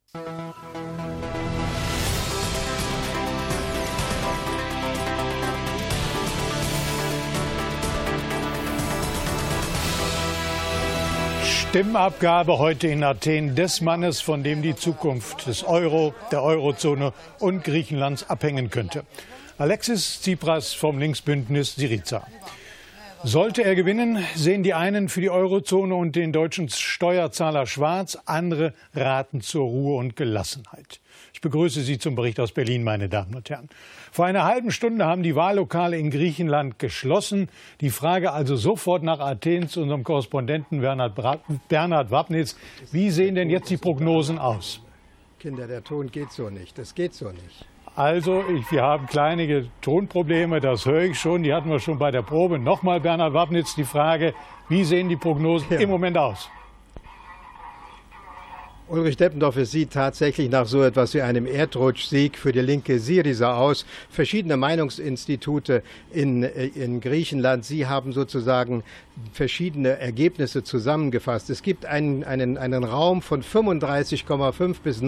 Stimmabgabe heute in Athen des Mannes, von dem die Zukunft des Euro, der Eurozone und Griechenlands abhängen könnte. Alexis Tsipras vom Linksbündnis Syriza. Sollte er gewinnen, sehen die einen für die Eurozone und den deutschen Steuerzahler schwarz, andere raten zur Ruhe und Gelassenheit. Ich begrüße Sie zum Bericht aus Berlin, meine Damen und Herren. Vor einer halben Stunde haben die Wahllokale in Griechenland geschlossen. Die Frage also sofort nach Athen zu unserem Korrespondenten Bernhard Wapnitz. Wie sehen denn jetzt die Prognosen aus? Kinder, der Ton geht so nicht. Das geht so nicht. Also, wir haben kleine Tonprobleme, das höre ich schon. Die hatten wir schon bei der Probe. Nochmal, Bernhard Wapnitz, die Frage, wie sehen die Prognosen im Moment aus? Ulrich Deppendorf, es sieht tatsächlich nach so etwas wie einem Erdrutschsieg für die linke Syriza aus. Verschiedene Meinungsinstitute in Griechenland, sie haben sozusagen verschiedene Ergebnisse zusammengefasst. Es gibt einen Raum von 35,5 bis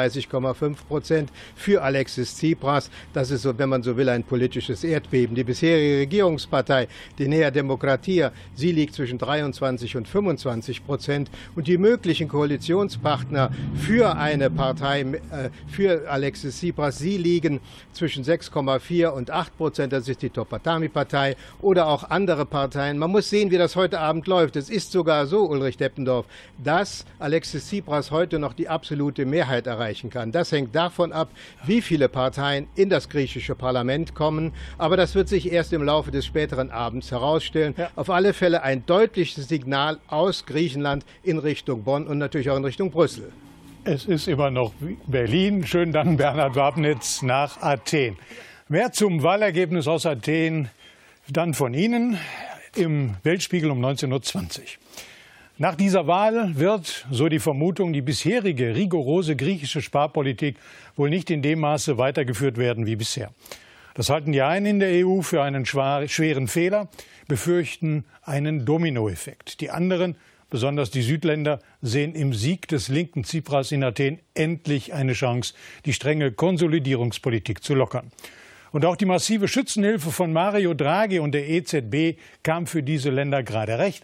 39,5% für Alexis Tsipras. Das ist, so, wenn man so will, ein politisches Erdbeben. Die bisherige Regierungspartei, die Nea Demokratia, sie liegt zwischen 23 und 25%. Und die möglichen Koalitionspartner für eine Partei, für Alexis Tsipras, sie liegen zwischen 6,4 und 8%. Das ist die Topatami-Partei oder auch andere Parteien. Man muss sehen, wie das heute Abend läuft. Es ist sogar so, Ulrich Deppendorf, dass Alexis Tsipras heute noch die absolute Mehrheit erreichen kann. Das hängt davon ab, wie viele Parteien in das griechische Parlament kommen. Aber das wird sich erst im Laufe des späteren Abends herausstellen. Ja. Auf alle Fälle ein deutliches Signal aus Griechenland in Richtung Bonn und natürlich auch in Richtung Brüssel. Es ist immer noch Berlin. Schönen Dank, Bernhard Wapnitz, nach Athen. Mehr zum Wahlergebnis aus Athen dann von Ihnen im Weltspiegel um 19:20 Uhr. Nach dieser Wahl wird, so die Vermutung, die bisherige rigorose griechische Sparpolitik wohl nicht in dem Maße weitergeführt werden wie bisher. Das halten die einen in der EU für einen schweren Fehler, befürchten einen Dominoeffekt. Die anderen, besonders die Südländer, sehen im Sieg des linken Tsipras in Athen endlich eine Chance, die strenge Konsolidierungspolitik zu lockern. Und auch die massive Schützenhilfe von Mario Draghi und der EZB kam für diese Länder gerade recht.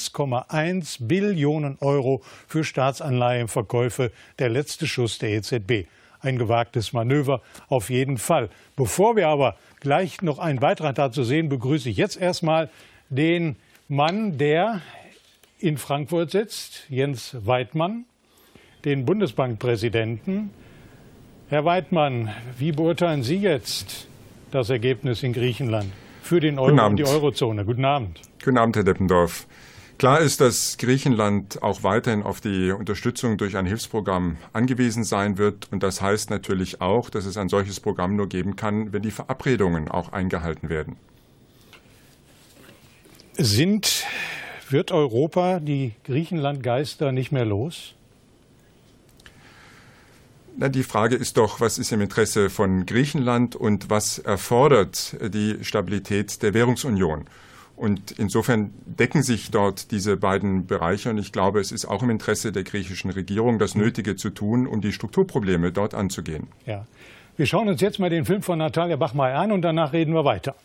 1,1 Billionen Euro für Staatsanleihenverkäufe, der letzte Schuss der EZB. Ein gewagtes Manöver auf jeden Fall. Bevor wir aber gleich noch einen Beitrag dazu sehen, begrüße ich jetzt erstmal den Mann, der in Frankfurt sitzt, Jens Weidmann, den Bundesbankpräsidenten. Herr Weidmann, wie beurteilen Sie jetzt das Ergebnis in Griechenland für den Euro und die Eurozone? Guten Abend. Guten Abend, Herr Deppendorf. Klar ist, dass Griechenland auch weiterhin auf die Unterstützung durch ein Hilfsprogramm angewiesen sein wird. Und das heißt natürlich auch, dass es ein solches Programm nur geben kann, wenn die Verabredungen auch eingehalten werden. Wird Europa die Griechenland-Geister nicht mehr los? Na, die Frage ist doch, was ist im Interesse von Griechenland und was erfordert die Stabilität der Währungsunion? Und insofern decken sich dort diese beiden Bereiche. Und ich glaube, es ist auch im Interesse der griechischen Regierung, das Nötige zu tun, um die Strukturprobleme dort anzugehen. Ja. Wir schauen uns jetzt mal den Film von Natalia Bachmeier an und danach reden wir weiter.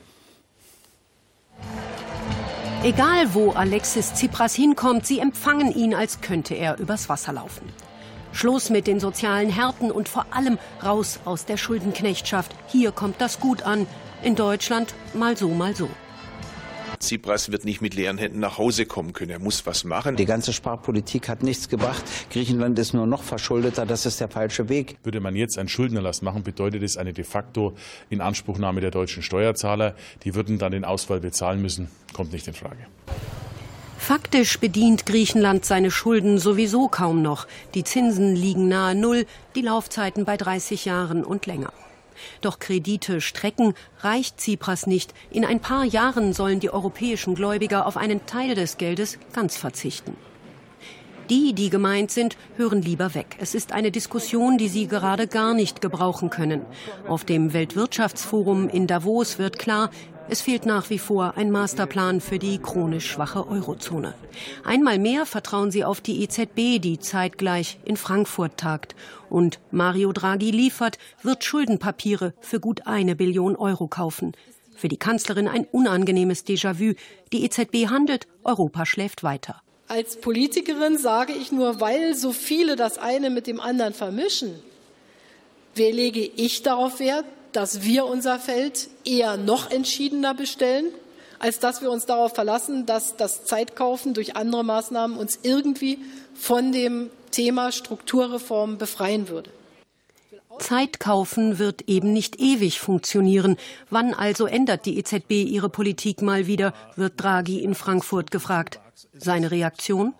Egal wo Alexis Tsipras hinkommt, sie empfangen ihn, als könnte er übers Wasser laufen. Schluss mit den sozialen Härten und vor allem raus aus der Schuldenknechtschaft. Hier kommt das gut an. In Deutschland mal so, mal so. Tsipras wird nicht mit leeren Händen nach Hause kommen können. Er muss was machen. Die ganze Sparpolitik hat nichts gebracht. Griechenland ist nur noch verschuldeter. Das ist der falsche Weg. Würde man jetzt einen Schuldenerlass machen, bedeutet es eine de facto Inanspruchnahme der deutschen Steuerzahler. Die würden dann den Ausfall bezahlen müssen. Kommt nicht in Frage. Faktisch bedient Griechenland seine Schulden sowieso kaum noch. Die Zinsen liegen nahe Null, die Laufzeiten bei 30 Jahren und länger. Doch Kredite strecken reicht Tsipras nicht. In ein paar Jahren sollen die europäischen Gläubiger auf einen Teil des Geldes ganz verzichten. Die gemeint sind, hören lieber weg. Es ist eine Diskussion, die sie gerade gar nicht gebrauchen können. Auf dem Weltwirtschaftsforum in Davos wird klar, Es fehlt nach wie vor ein Masterplan für die chronisch schwache Eurozone. Einmal mehr vertrauen sie auf die EZB, die zeitgleich in Frankfurt tagt. Und Mario Draghi liefert, wird Schuldenpapiere für gut 1 Billion Euro kaufen. Für die Kanzlerin ein unangenehmes Déjà-vu. Die EZB handelt, Europa schläft weiter. Als Politikerin sage ich nur, weil so viele das eine mit dem anderen vermischen, lege ich darauf Wert, dass wir unser Feld eher noch entschiedener bestellen, als dass wir uns darauf verlassen, dass das Zeitkaufen durch andere Maßnahmen uns irgendwie von dem Thema Strukturreform befreien würde. Zeitkaufen wird eben nicht ewig funktionieren. Wann also ändert die EZB ihre Politik mal wieder, wird Draghi in Frankfurt gefragt. Seine Reaktion?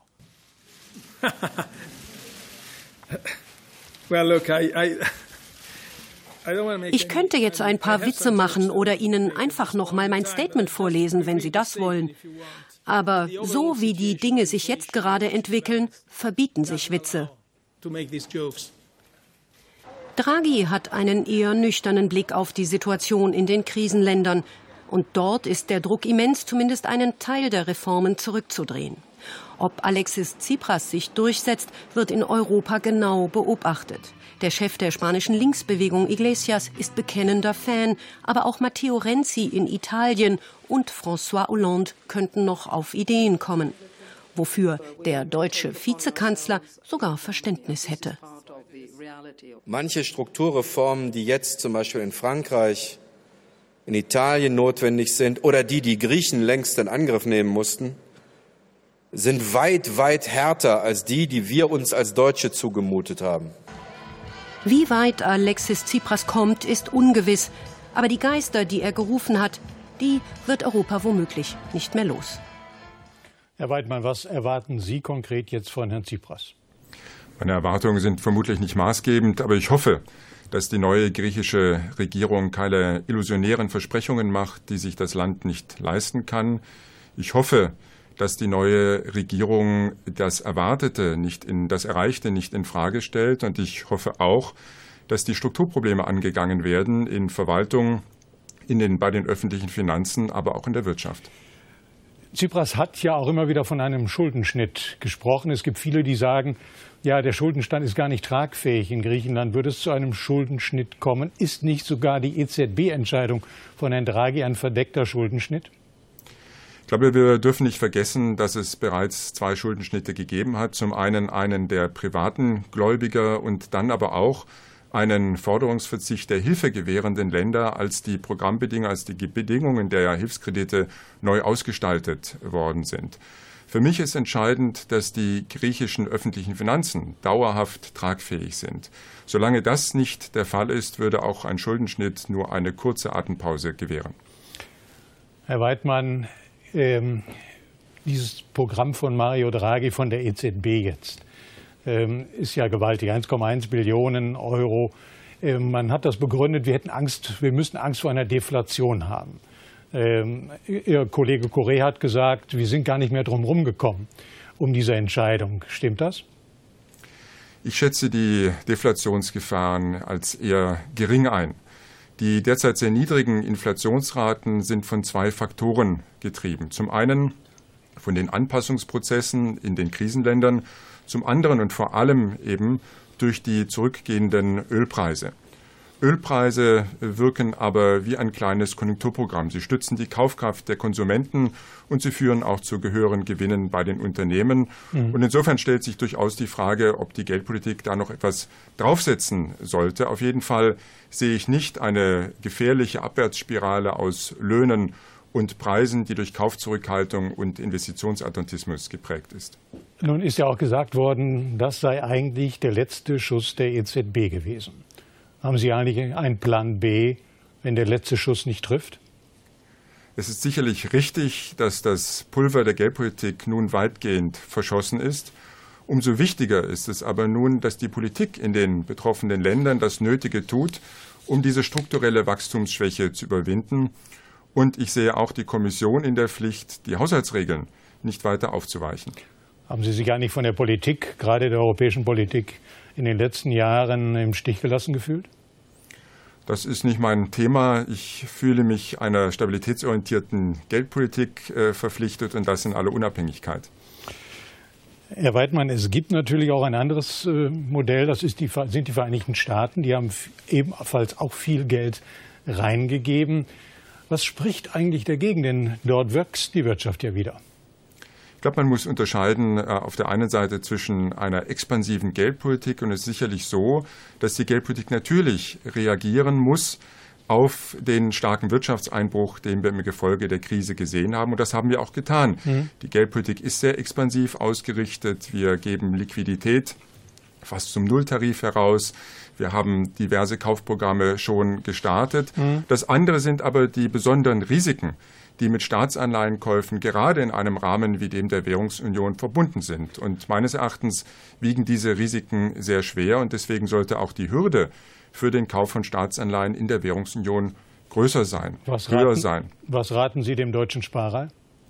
Well, look, Ich könnte jetzt ein paar Witze machen oder Ihnen einfach noch mal mein Statement vorlesen, wenn Sie das wollen. Aber so wie die Dinge sich jetzt gerade entwickeln, verbieten sich Witze. Draghi hat einen eher nüchternen Blick auf die Situation in den Krisenländern. Und dort ist der Druck immens, zumindest einen Teil der Reformen zurückzudrehen. Ob Alexis Tsipras sich durchsetzt, wird in Europa genau beobachtet. Der Chef der spanischen Linksbewegung Iglesias ist bekennender Fan, aber auch Matteo Renzi in Italien und François Hollande könnten noch auf Ideen kommen, wofür der deutsche Vizekanzler sogar Verständnis hätte. Manche Strukturreformen, die jetzt zum Beispiel in Frankreich, in Italien notwendig sind oder die Griechen längst in Angriff nehmen mussten, sind weit, weit härter als die wir uns als Deutsche zugemutet haben. Wie weit Alexis Tsipras kommt, ist ungewiss. Aber die Geister, die er gerufen hat, die wird Europa womöglich nicht mehr los. Herr Weidmann, was erwarten Sie konkret jetzt von Herrn Tsipras? Meine Erwartungen sind vermutlich nicht maßgebend, aber ich hoffe, dass die neue griechische Regierung keine illusionären Versprechungen macht, die sich das Land nicht leisten kann. Ich hoffe, dass die neue Regierung das Erwartete, das Erreichte nicht in Frage stellt. Und ich hoffe auch, dass die Strukturprobleme angegangen werden in Verwaltung, bei den öffentlichen Finanzen, aber auch in der Wirtschaft. Tsipras hat ja auch immer wieder von einem Schuldenschnitt gesprochen. Es gibt viele, die sagen, ja, der Schuldenstand ist gar nicht tragfähig in Griechenland. Würde es zu einem Schuldenschnitt kommen? Ist nicht sogar die EZB-Entscheidung von Herrn Draghi ein verdeckter Schuldenschnitt? Ich glaube, wir dürfen nicht vergessen, dass es bereits 2 Schuldenschnitte gegeben hat. Zum einen der privaten Gläubiger und dann aber auch einen Forderungsverzicht der hilfegewährenden Länder, als die Programmbedingungen, als die Bedingungen der Hilfskredite neu ausgestaltet worden sind. Für mich ist entscheidend, dass die griechischen öffentlichen Finanzen dauerhaft tragfähig sind. Solange das nicht der Fall ist, würde auch ein Schuldenschnitt nur eine kurze Atempause gewähren. Herr Weidmann, dieses Programm von Mario Draghi von der EZB jetzt ist ja gewaltig, 1,1 Billionen Euro. Man hat das begründet, wir müssen Angst vor einer Deflation haben. Ihr Kollege Correa hat gesagt, wir sind gar nicht mehr drum rumgekommen um diese Entscheidung. Stimmt das? Ich schätze die Deflationsgefahren als eher gering ein. Die derzeit sehr niedrigen Inflationsraten sind von 2 Faktoren getrieben. Zum einen von den Anpassungsprozessen in den Krisenländern, zum anderen und vor allem eben durch die zurückgehenden Ölpreise. Ölpreise wirken aber wie ein kleines Konjunkturprogramm. Sie stützen die Kaufkraft der Konsumenten und sie führen auch zu gehörigen Gewinnen bei den Unternehmen. Und insofern stellt sich durchaus die Frage, ob die Geldpolitik da noch etwas draufsetzen sollte. Auf jeden Fall sehe ich nicht eine gefährliche Abwärtsspirale aus Löhnen und Preisen, die durch Kaufzurückhaltung und Investitionsattentismus geprägt ist. Nun ist ja auch gesagt worden, das sei eigentlich der letzte Schuss der EZB gewesen. Haben Sie eigentlich einen Plan B, wenn der letzte Schuss nicht trifft? Es ist sicherlich richtig, dass das Pulver der Geldpolitik nun weitgehend verschossen ist. Umso wichtiger ist es aber nun, dass die Politik in den betroffenen Ländern das Nötige tut, um diese strukturelle Wachstumsschwäche zu überwinden. Und ich sehe auch die Kommission in der Pflicht, die Haushaltsregeln nicht weiter aufzuweichen. Haben Sie sich eigentlich von der Politik, gerade der europäischen Politik, in den letzten Jahren im Stich gelassen gefühlt? Das ist nicht mein Thema. Ich fühle mich einer stabilitätsorientierten Geldpolitik verpflichtet und das in aller Unabhängigkeit. Herr Weidmann, es gibt natürlich auch ein anderes Modell, das sind die Vereinigten Staaten. Die haben ebenfalls auch viel Geld reingegeben. Was spricht eigentlich dagegen? Denn dort wächst die Wirtschaft ja wieder. Ich glaube, man muss unterscheiden auf der einen Seite zwischen einer expansiven Geldpolitik und es ist sicherlich so, dass die Geldpolitik natürlich reagieren muss auf den starken Wirtschaftseinbruch, den wir im Gefolge der Krise gesehen haben. Und das haben wir auch getan. Die Geldpolitik ist sehr expansiv ausgerichtet. Wir geben Liquidität fast zum Nulltarif heraus. Wir haben diverse Kaufprogramme schon gestartet. Das andere sind aber die besonderen Risiken, die mit Staatsanleihenkäufen gerade in einem Rahmen wie dem der Währungsunion verbunden sind. Und meines Erachtens wiegen diese Risiken sehr schwer. Und deswegen sollte auch die Hürde für den Kauf von Staatsanleihen in der Währungsunion größer sein, höher sein. Was raten Sie dem deutschen Sparer?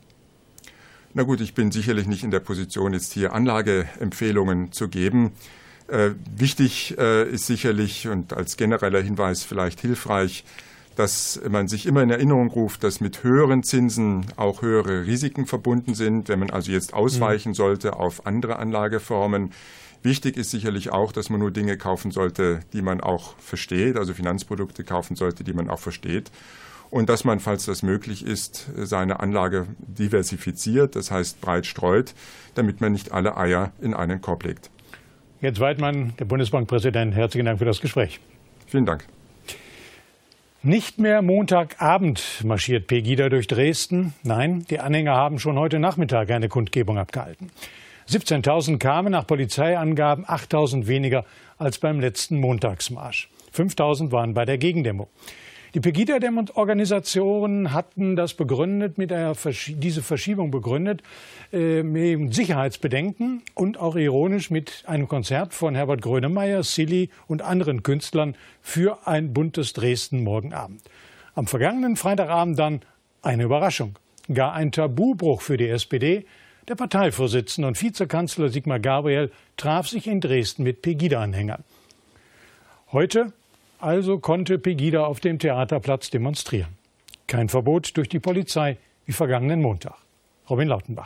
Na gut, ich bin sicherlich nicht in der Position, jetzt hier Anlageempfehlungen zu geben. Wichtig ist sicherlich und als genereller Hinweis vielleicht hilfreich, dass man sich immer in Erinnerung ruft, dass mit höheren Zinsen auch höhere Risiken verbunden sind, wenn man also jetzt ausweichen sollte auf andere Anlageformen. Wichtig ist sicherlich auch, dass man nur Dinge kaufen sollte, die man auch versteht, also Finanzprodukte kaufen sollte, die man auch versteht. Und dass man, falls das möglich ist, seine Anlage diversifiziert, das heißt breit streut, damit man nicht alle Eier in einen Korb legt. Jens Weidmann, der Bundesbankpräsident, herzlichen Dank für das Gespräch. Vielen Dank. Nicht mehr Montagabend marschiert Pegida durch Dresden. Nein, die Anhänger haben schon heute Nachmittag eine Kundgebung abgehalten. 17.000 kamen, nach Polizeiangaben 8.000 weniger als beim letzten Montagsmarsch. 5.000 waren bei der Gegendemo. Die Pegida-Organisationen hatten das begründet, diese Verschiebung begründet, mit Sicherheitsbedenken und auch ironisch mit einem Konzert von Herbert Grönemeyer, Silly und anderen Künstlern für ein buntes Dresden morgen Abend. Am vergangenen Freitagabend dann eine Überraschung, gar ein Tabubruch für die SPD. Der Parteivorsitzende und Vizekanzler Sigmar Gabriel traf sich in Dresden mit Pegida-Anhängern. Heute also konnte Pegida auf dem Theaterplatz demonstrieren. Kein Verbot durch die Polizei wie vergangenen Montag. Robin Lautenbach.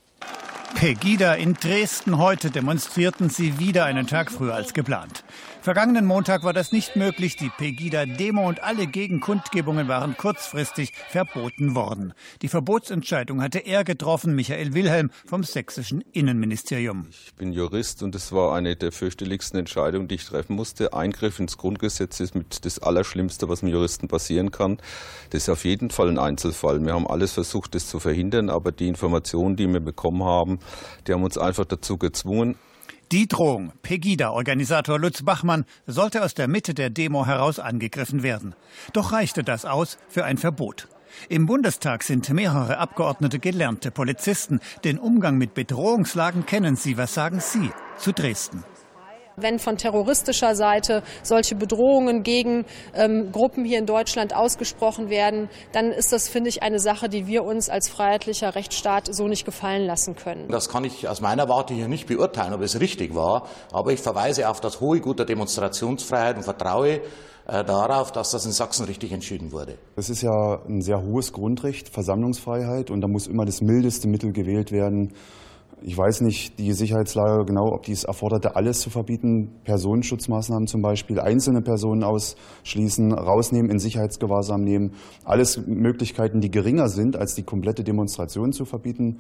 Pegida in Dresden. Heute demonstrierten sie wieder einen Tag früher als geplant. Vergangenen Montag war das nicht möglich. Die Pegida-Demo und alle Gegenkundgebungen waren kurzfristig verboten worden. Die Verbotsentscheidung hatte er getroffen, Michael Wilhelm vom sächsischen Innenministerium. Ich bin Jurist und es war eine der fürchterlichsten Entscheidungen, die ich treffen musste. Eingriff ins Grundgesetz ist mit das Allerschlimmste, was einem Juristen passieren kann. Das ist auf jeden Fall ein Einzelfall. Wir haben alles versucht, das zu verhindern, aber die Informationen, die wir bekommen haben, die haben uns einfach dazu gezwungen. Die Drohung, Pegida-Organisator Lutz Bachmann, sollte aus der Mitte der Demo heraus angegriffen werden. Doch reichte das aus für ein Verbot. Im Bundestag sind mehrere Abgeordnete gelernte Polizisten. Den Umgang mit Bedrohungslagen kennen sie. Was sagen Sie zu Dresden? Wenn von terroristischer Seite solche Bedrohungen gegen Gruppen hier in Deutschland ausgesprochen werden, dann ist das, finde ich, eine Sache, die wir uns als freiheitlicher Rechtsstaat so nicht gefallen lassen können. Das kann ich aus meiner Warte hier nicht beurteilen, ob es richtig war. Aber ich verweise auf das hohe Gut der Demonstrationsfreiheit und vertraue darauf, dass das in Sachsen richtig entschieden wurde. Das ist ja ein sehr hohes Grundrecht, Versammlungsfreiheit. Und da muss immer das mildeste Mittel gewählt werden. Ich weiß nicht, die Sicherheitslage genau, ob dies erforderte, alles zu verbieten, Personenschutzmaßnahmen zum Beispiel, einzelne Personen ausschließen, rausnehmen, in Sicherheitsgewahrsam nehmen. Alles Möglichkeiten, die geringer sind, als die komplette Demonstration zu verbieten.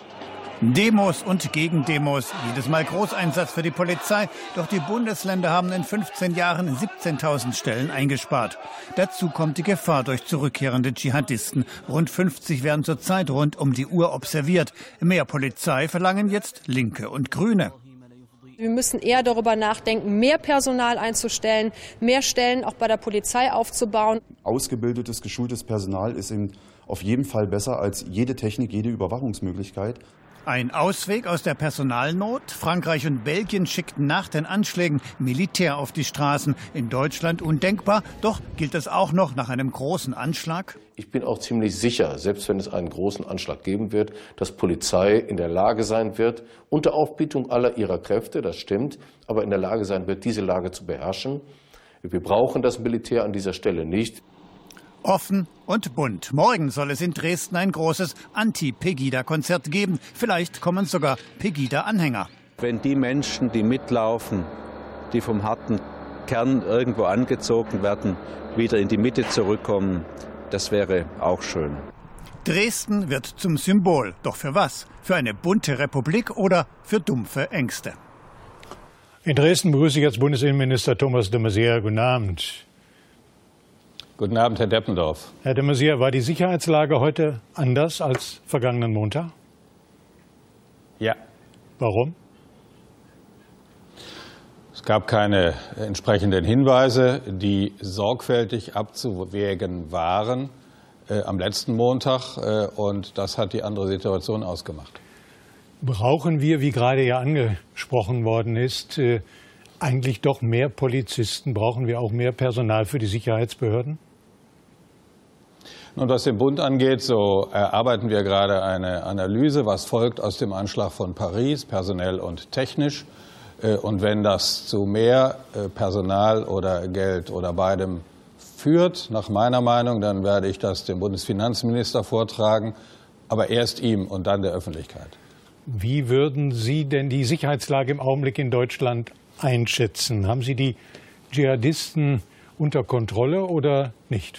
Demos und Gegendemos, jedes Mal Großeinsatz für die Polizei. Doch die Bundesländer haben in 15 Jahren 17.000 Stellen eingespart. Dazu kommt die Gefahr durch zurückkehrende Dschihadisten. Rund 50 werden zurzeit rund um die Uhr observiert. Mehr Polizei verlangen jetzt Linke und Grüne. Wir müssen eher darüber nachdenken, mehr Personal einzustellen, mehr Stellen auch bei der Polizei aufzubauen. Ausgebildetes, geschultes Personal ist eben auf jeden Fall besser als jede Technik, jede Überwachungsmöglichkeit. Ein Ausweg aus der Personalnot? Frankreich und Belgien schickten nach den Anschlägen Militär auf die Straßen. In Deutschland undenkbar. Doch gilt es auch noch nach einem großen Anschlag? Ich bin auch ziemlich sicher, selbst wenn es einen großen Anschlag geben wird, dass Polizei in der Lage sein wird, unter Aufbietung aller ihrer Kräfte, das stimmt, aber in der Lage sein wird, diese Lage zu beherrschen. Wir brauchen das Militär an dieser Stelle nicht. Offen und bunt. Morgen soll es in Dresden ein großes Anti-Pegida-Konzert geben. Vielleicht kommen sogar Pegida-Anhänger. Wenn die Menschen, die mitlaufen, die vom harten Kern irgendwo angezogen werden, wieder in die Mitte zurückkommen, das wäre auch schön. Dresden wird zum Symbol. Doch für was? Für eine bunte Republik oder für dumpfe Ängste? In Dresden begrüße ich jetzt Bundesinnenminister Thomas de Maizière. Guten Abend. Guten Abend, Herr Deppendorf. Herr de Maizière, war die Sicherheitslage heute anders als vergangenen Montag? Ja. Warum? Es gab keine entsprechenden Hinweise, die sorgfältig abzuwägen waren am letzten Montag. Und das hat die andere Situation ausgemacht. Brauchen wir, wie gerade ja angesprochen worden ist, eigentlich doch mehr Polizisten? Brauchen wir auch mehr Personal für die Sicherheitsbehörden? Und was den Bund angeht, so erarbeiten wir gerade eine Analyse, was folgt aus dem Anschlag von Paris, personell und technisch. Und wenn das zu mehr Personal oder Geld oder beidem führt, nach meiner Meinung, dann werde ich das dem Bundesfinanzminister vortragen, aber erst ihm und dann der Öffentlichkeit. Wie würden Sie denn die Sicherheitslage im Augenblick in Deutschland einschätzen? Haben Sie die Dschihadisten unter Kontrolle oder nicht?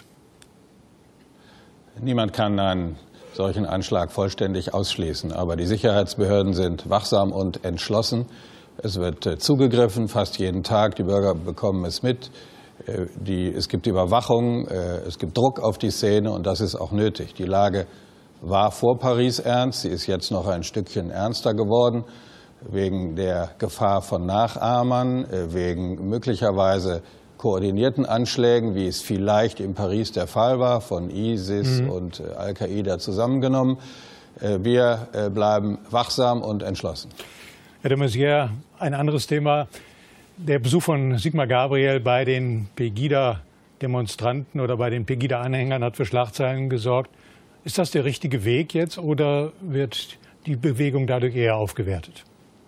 Niemand kann einen solchen Anschlag vollständig ausschließen. Aber die Sicherheitsbehörden sind wachsam und entschlossen. Es wird zugegriffen, fast jeden Tag. Die Bürger bekommen es mit. Es gibt Überwachung, es gibt Druck auf die Szene und das ist auch nötig. Die Lage war vor Paris ernst. Sie ist jetzt noch ein Stückchen ernster geworden, wegen der Gefahr von Nachahmern, wegen möglicherweise koordinierten Anschlägen, wie es vielleicht in Paris der Fall war, von ISIS und Al-Qaida zusammengenommen. Wir bleiben wachsam und entschlossen. Herr de Maizière, ein anderes Thema. Der Besuch von Sigmar Gabriel bei den Pegida-Demonstranten oder bei den Pegida-Anhängern hat für Schlagzeilen gesorgt. Ist das der richtige Weg jetzt oder wird die Bewegung dadurch eher aufgewertet?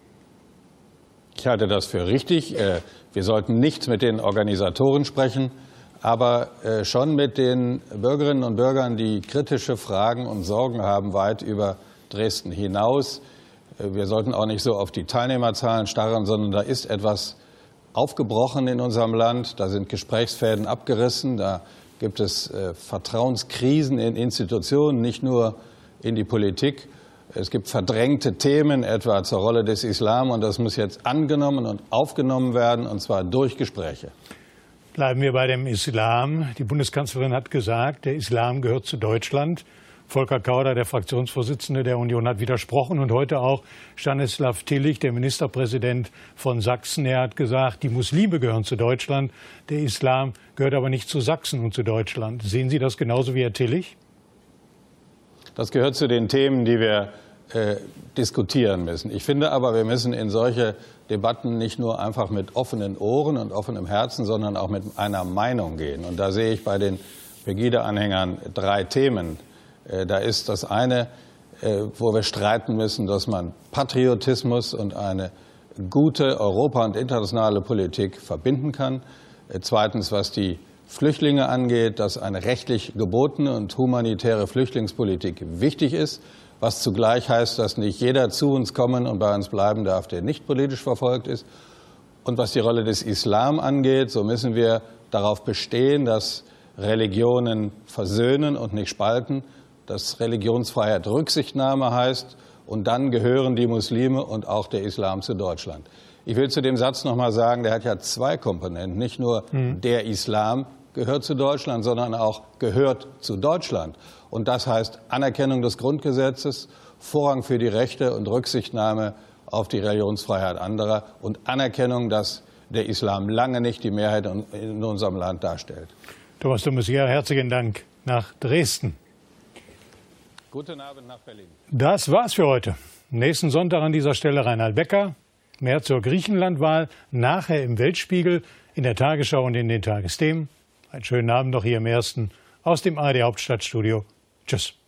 Ich halte das für richtig. Wir sollten nicht mit den Organisatoren sprechen, aber schon mit den Bürgerinnen und Bürgern, die kritische Fragen und Sorgen haben, weit über Dresden hinaus. Wir sollten auch nicht so auf die Teilnehmerzahlen starren, sondern da ist etwas aufgebrochen in unserem Land. Da sind Gesprächsfäden abgerissen. Da gibt es Vertrauenskrisen in Institutionen, nicht nur in die Politik. Es gibt verdrängte Themen, etwa zur Rolle des Islam. Und das muss jetzt angenommen und aufgenommen werden, und zwar durch Gespräche. Bleiben wir bei dem Islam. Die Bundeskanzlerin hat gesagt, der Islam gehört zu Deutschland. Volker Kauder, der Fraktionsvorsitzende der Union, hat widersprochen. Und heute auch Stanislav Tillich, der Ministerpräsident von Sachsen. Er hat gesagt, die Muslime gehören zu Deutschland. Der Islam gehört aber nicht zu Sachsen und zu Deutschland. Sehen Sie das genauso wie Herr Tillich? Das gehört zu den Themen, die wir diskutieren müssen. Ich finde aber, wir müssen in solche Debatten nicht nur einfach mit offenen Ohren und offenem Herzen, sondern auch mit einer Meinung gehen. Und da sehe ich bei den Pegida-Anhängern 3 Themen. Da ist das eine, wo wir streiten müssen, dass man Patriotismus und eine gute Europa- und internationale Politik verbinden kann. Zweitens, was die Flüchtlinge angeht, dass eine rechtlich gebotene und humanitäre Flüchtlingspolitik wichtig ist, was zugleich heißt, dass nicht jeder zu uns kommen und bei uns bleiben darf, der nicht politisch verfolgt ist. Und was die Rolle des Islam angeht, so müssen wir darauf bestehen, dass Religionen versöhnen und nicht spalten, dass Religionsfreiheit Rücksichtnahme heißt, und dann gehören die Muslime und auch der Islam zu Deutschland. Ich will zu dem Satz noch mal sagen, der hat ja 2 Komponenten. Nicht nur der Islam gehört zu Deutschland, sondern auch gehört zu Deutschland. Und das heißt Anerkennung des Grundgesetzes, Vorrang für die Rechte und Rücksichtnahme auf die Religionsfreiheit anderer und Anerkennung, dass der Islam lange nicht die Mehrheit in unserem Land darstellt. Thomas de Maizière, herzlichen Dank nach Dresden. Guten Abend nach Berlin. Das war's für heute. Nächsten Sonntag an dieser Stelle Reinhard Becker. Mehr zur Griechenlandwahl nachher im Weltspiegel, in der Tagesschau und in den Tagesthemen. Einen schönen Abend noch hier im Ersten aus dem ARD Hauptstadtstudio. Tschüss.